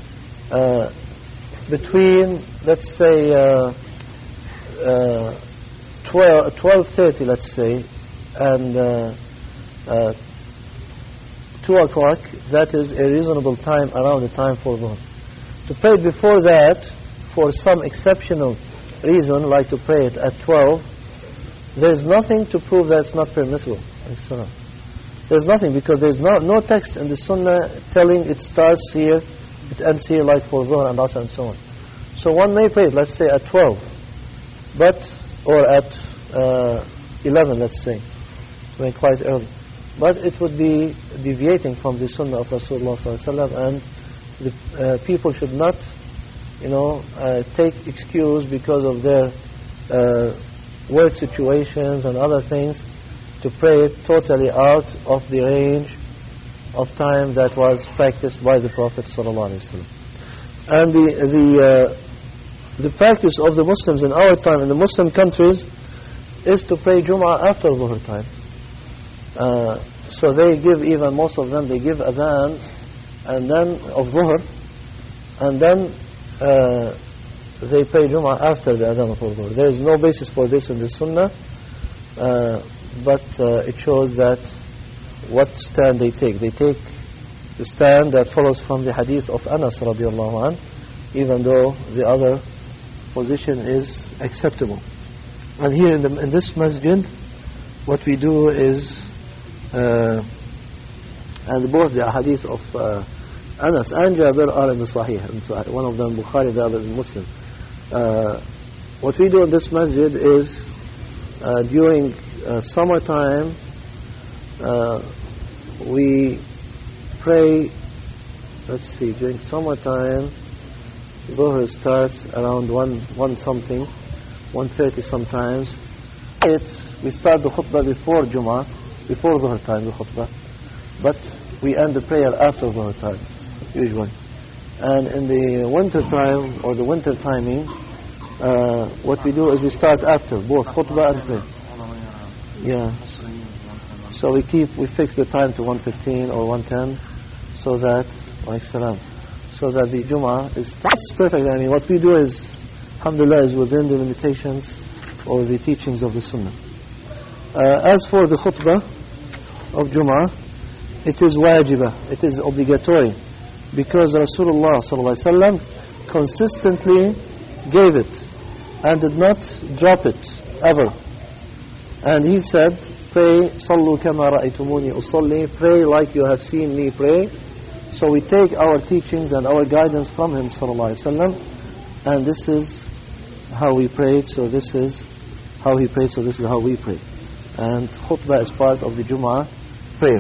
between, let's say 12:30, let's say, and 2 o'clock, that is a reasonable time around the time for Dhuhr. To pray before that, for some exceptional reason, like to pray it at 12, there is nothing to prove that it's not permissible. There's nothing, because there's no text in the Sunnah telling it starts here, it ends here, like for Dhuhr and Asr and so on. So one may pray it, let's say at 12, or at 11, let's say, quite early. But it would be deviating from the Sunnah of Rasulullah ﷺ, and the people should not, take excuse because of their work situations and other things to pray it totally out of the range of time that was practiced by the Prophet ﷺ. And the practice of the Muslims in our time, in the Muslim countries, is to pray Jum'ah after Dhuhr time. So they give, even most of them, they give adhan and then of Dhuhr, and then they pray Jum'ah after the adhan of Dhuhr. There is no basis for this in the Sunnah, but it shows that what stand they take. They take the stand that follows from the hadith of Anas radiallahu anh, even though the other position is acceptable. And here in this masjid, what we do is, and both the hadith of Anas and Jabir are in the Sahih. One of them Bukhari, the other Muslim. What we do in this masjid is, during summertime, we pray, during summertime, Dhuhr starts around 1 something, 1:30 sometimes. We start the khutbah before Jum'ah, before Dhuhr time, the khutbah, but we end the prayer after Dhuhr time, usually. And in the winter time, or the winter timing, what we do is we start after both khutbah and prayer. Yeah. So we fix the time to 1:15 or 1:10, so that the Jum'ah is perfect. I mean, what we do is, alhamdulillah, is within the limitations or the teachings of the Sunnah. As for the khutbah of Jum'ah, it is wajibah, it is obligatory, because Rasulullah ﷺ consistently gave it and did not drop it ever. And he said, pray, sallu kama ra'aytumuni usalli, pray like you have seen me pray. So we take our teachings and our guidance from him ﷺ, and this is how we prayed, so this is how he prayed, so this is how we pray. And khutbah is part of the Jum'ah prayer.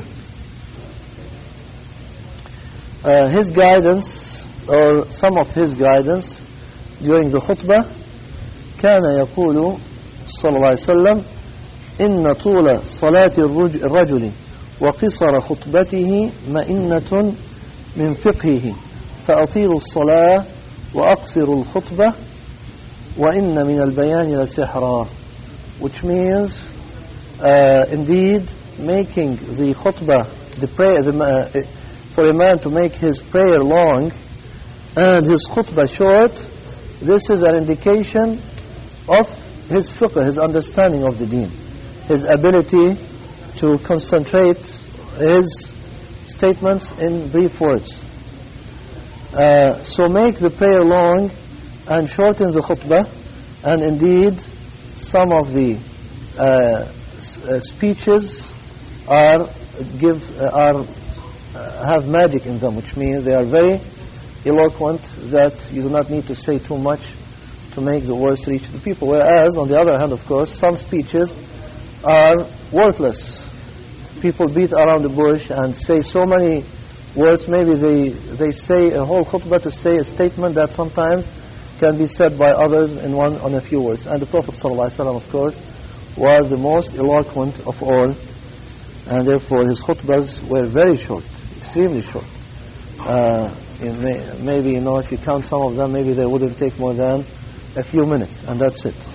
His guidance, or some of his guidance during the khutbah, كان يقول صلى الله عليه وسلم إن طول صلاة الرجل وقصر خطبته مئنة من فقهه فأطيلوا الصلاة وأقصروا الخطبة وإن من البيان لسحرا, which means indeed making the khutbah, the prayer, for a man to make his prayer long and his khutbah short, this is an indication of his fiqh, his understanding of the deen, his ability to concentrate his statements in brief words. So make the prayer long and shorten the khutbah, and indeed some of the speeches have magic in them, which means they are very eloquent, that you do not need to say too much to make the words reach the people. Whereas, on the other hand, of course, some speeches are worthless. People beat around the bush and say so many words. Maybe they say a whole khutbah to say a statement that sometimes can be said by others on a few words. And the Prophet ﷺ, of course, was the most eloquent of all, and therefore his khutbahs were very short, extremely short. Maybe, if you count some of them, maybe they wouldn't take more than a few minutes, and that's it.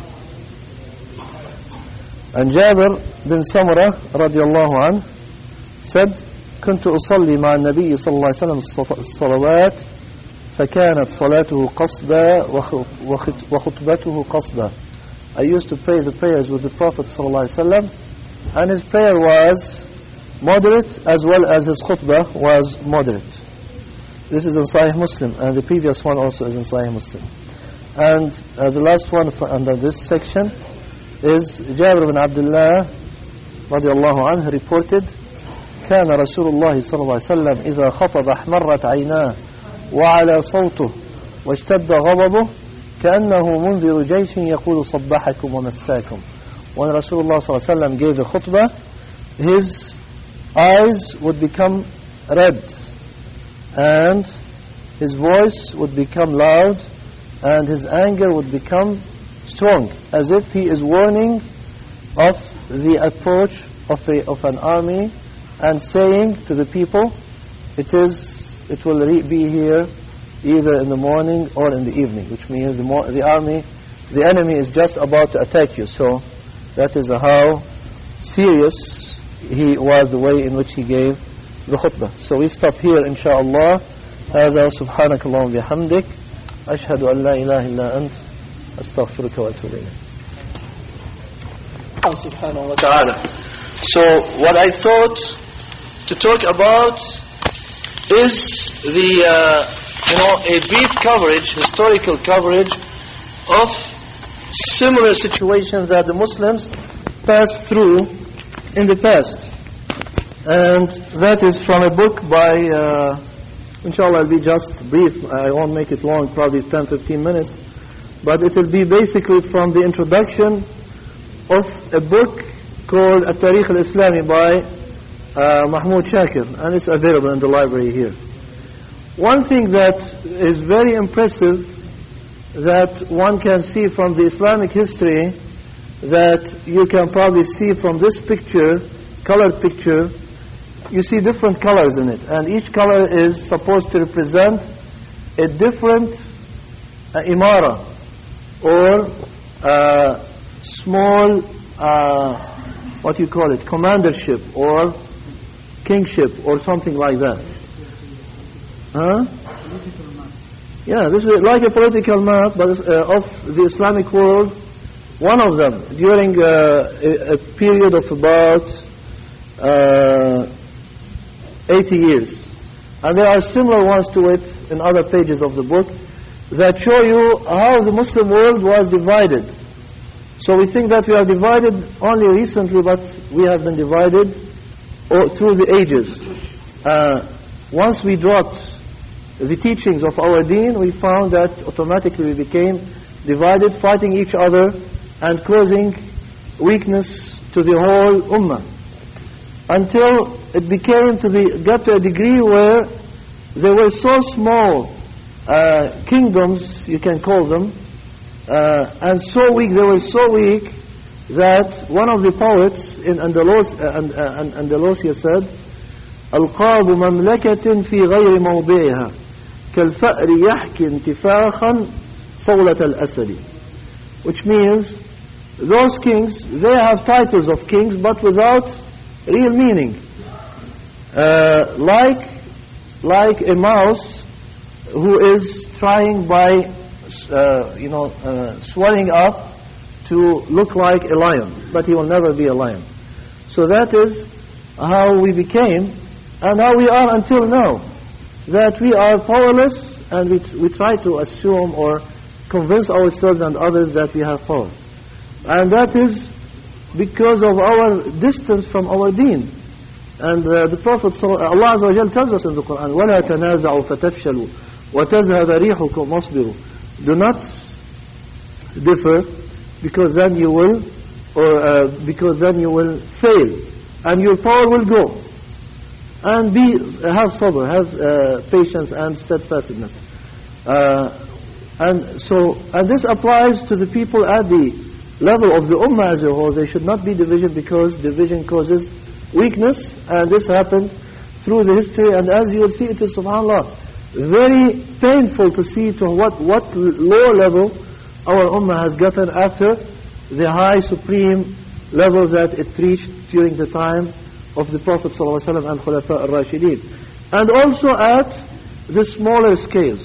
And Jabir bin Samurah radiallahu anh said, كنت أصلي مع النبي صلى الله عليه وسلم الصلوات فكانت صلاته قصدا وخطبته قصدا. I used to pray the prayers with the Prophet صلى الله عليه وسلم, and his prayer was moderate, as well as his khutbah was moderate. This is in Sahih Muslim, and the previous one also is in Sahih Muslim. And the last one under this section is Jabir ibn Abdullah radiallahu anhu reported, كان رسول الله صلى الله عليه وسلم إذا خطب احمرت عيناه وعلى صوته واشتد غضبه كأنه منذر جيش يقول صبحكم ومساكم. When Rasulullah صلى الله عليه وسلم gave a khutbah, his eyes would become red and his voice would become loud and his anger would become strong, as if he is warning of the approach of an army and saying to the people, it will be here either in the morning or in the evening, which means the enemy is just about to attack you. So that is how serious he was, the way in which he gave the khutbah. So we stop here, inshaAllah. هذا سبحانك اللهم وبحمدك أشهد أن لا إله إلا أنت أستغفرك وأتوب إليك. سبحانه وتعالى. So what I thought to talk about is a brief coverage, historical coverage of similar situations that the Muslims passed through in the past. And that is from a book by, inshallah, it'll be just brief. I won't make it long, probably 10-15 minutes. But it will be basically from the introduction of a book called At-Tariq al-Islami by Mahmoud Shakir. And it's available in the library here. One thing that is very impressive that one can see from the Islamic history, that you can probably see from this picture, colored picture, you see different colors in it, and each color is supposed to represent a different imara or small what you call it, commandership or kingship or something like that. Yeah, this is like a political map, but of the Islamic world. One of them during a period of about 80 years. And there are similar ones to it in other pages of the book that show you how the Muslim world was divided. So we think that we are divided only recently, but we have been divided through the ages. Once we dropped the teachings of our deen, we found that automatically we became divided, fighting each other and causing weakness to the whole ummah, until it got to a degree where there were so small kingdoms, you can call them, and so weak, they were so weak that one of the poets in Andalusia said, ألقاب مملكة في غير موضعها كالفأر يحكي انتفاخا صولة الأسد, which means those kings, they have titles of kings but without real meaning, like a mouse who is trying by swelling up to look like a lion, but he will never be a lion. So that is how we became and how we are until now, that we are powerless and we try to assume or convince ourselves and others that we have power. And that is because of our distance from our deen. And the Prophet Allah Azza wa Jal tells us in the Quran, وَلَا تَنَازَعُوا فَتَفْشَلُوا وَتَذْهَبَ رِيحُكُمْ وَاصْبِرُوا. Do not differ, because then you will fail and your power will go. And have sabr, have patience and steadfastness. And this applies to the people at the level of the ummah as a whole. There should not be division, because division causes weakness, and this happened through the history. And as you will see, it is, subhanAllah, very painful to see to what low level our ummah has gotten after the high supreme level that it reached during the time of the Prophet ﷺ and Khulafa al-Rashideen. And also at the smaller scales.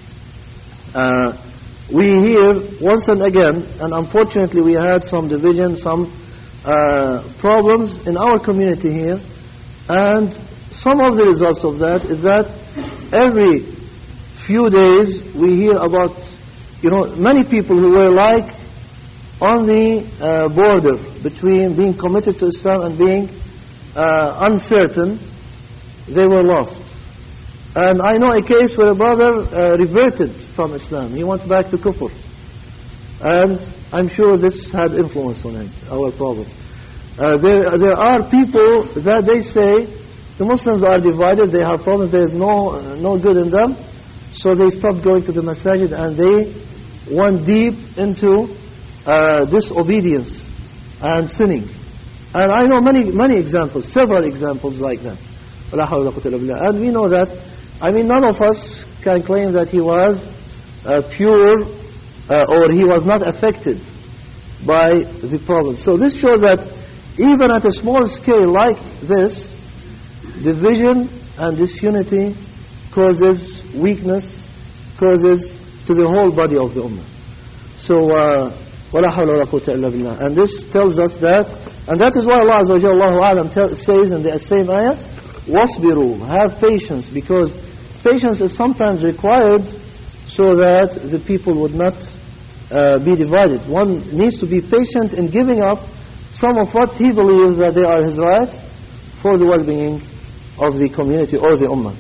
We hear once and again, and unfortunately we had some division, some problems in our community here, And some of the results of that is that every few days we hear about, many people who were like on the border between being committed to Islam and being uncertain. They were lost. And I know a case where a brother reverted from Islam. He went back to Kufr. And I'm sure this had influence on him, our problem. There are people that they say the Muslims are divided, they have problems, there is no good in them, so they stopped going to the masajid and they went deep into disobedience and sinning. And I know many examples, several examples like that. And we know that, none of us can claim that he was pure or he was not affected by the problem. So this shows that even at a small scale like this, division and disunity causes weakness, causes to the whole body of the ummah. So, وَلَا حَوْلَ وَلَا قُوَّةَ إِلَّا بِاللَّهِ. And this tells us that, and that is why Allah Azza wa Jalla, Allahu A'lam, says in the same ayah, وَاصْبِرُوا, have patience, because patience is sometimes required so that the people would not be divided. One needs to be patient in giving up some of what he believes that they are his rights for the well-being of the community or the ummah.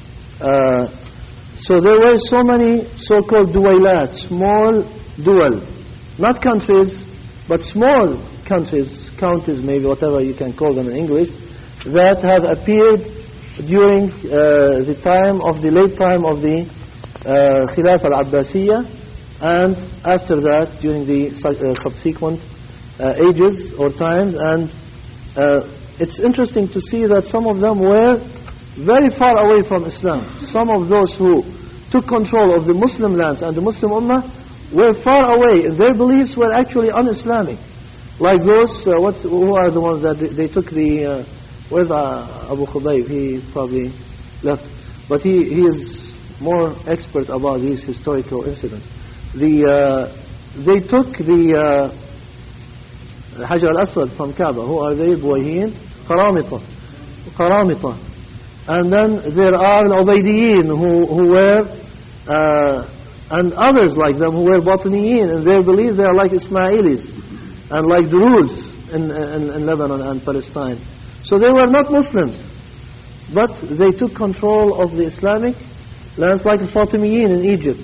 So there were so many so-called duwailat, small dual, not countries, but small countries, counties maybe, whatever you can call them in English, that have appeared during the late time of the Khilaf al-Abbasiyya, and after that during the subsequent ages or times. And it's interesting to see that some of them were very far away from Islam. Some of those who took control of the Muslim lands and the Muslim Ummah were far away, and their beliefs were actually un-Islamic. Like those, who are the ones that they took the, where's Abu Khubayb? He probably left. But he is more expert about these historical incidents. They took the Hajar al-Aswad from Kaaba. Who are they? Buwayhin, Qaramita. And then there are Ubaydiyin who were, and others like them who were Batiniyin, and they believe they are like Ismailis and like Druze in Lebanon and Palestine. So they were not Muslims, but they took control of the Islamic lands, like the Fatimiyin in Egypt,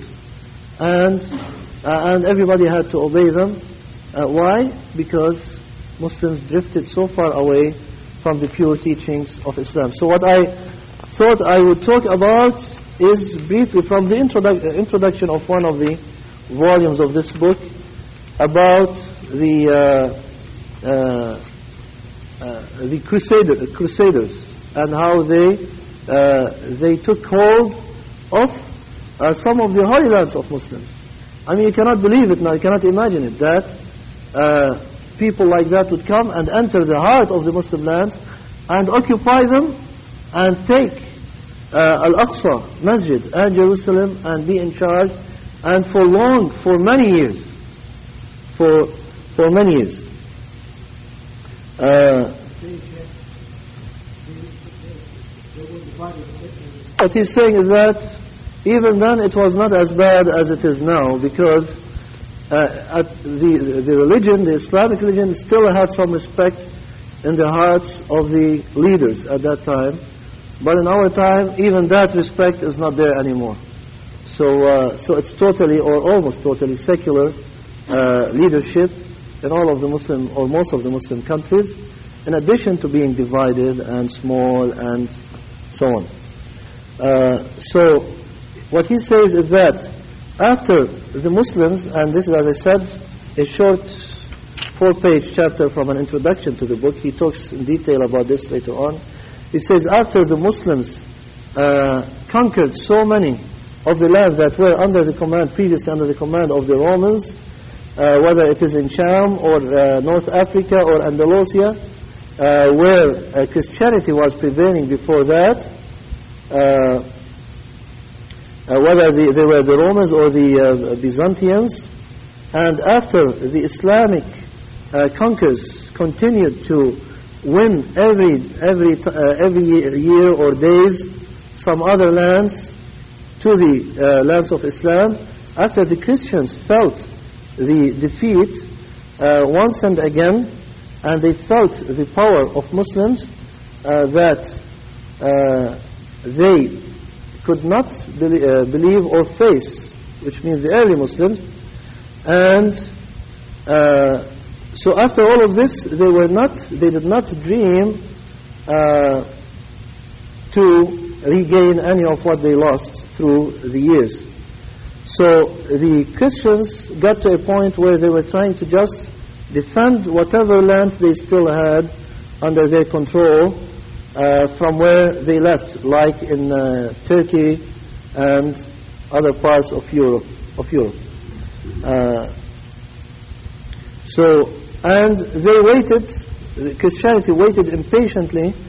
and everybody had to obey them. Why? Because Muslims drifted so far away from the pure teachings of Islam. So what I thought I would talk about is briefly from the introduction of one of the volumes of this book about the Crusaders and how they took hold of some of the holy lands of Muslims. You cannot believe it now, you cannot imagine it, that people like that would come and enter the heart of the Muslim lands and occupy them and take Al-Aqsa Masjid and Jerusalem and be in charge, and for many years. What he's saying is that even then it was not as bad as it is now, because the religion, the Islamic religion, still had some respect in the hearts of the leaders at that time. But in our time, even that respect is not there anymore. So it's totally or almost totally secular leadership in all of the Muslim or most of the Muslim countries, in addition to being divided and small and so on. So what he says is that after the Muslims, and this is, as I said, a short 4-page chapter from an introduction to the book. He talks in detail about this later on. He says after the Muslims conquered so many of the lands that were previously under the command of the Romans, whether it is in Sham or North Africa or Andalusia, where Christianity was prevailing before that, whether they were the Romans or the Byzantines, and after the Islamic conquerors continued to win every year or days some other lands to the lands of Islam, after the Christians felt the defeat once and again, and they felt the power of Muslims, that they could not believe or face, which means the early Muslims, and so after all of this, they did not dream to regain any of what they lost through the years. So the Christians got to a point where they were trying to just defend whatever lands they still had under their control from where they left, like in Turkey and other parts of Europe. And they waited, Christianity waited impatiently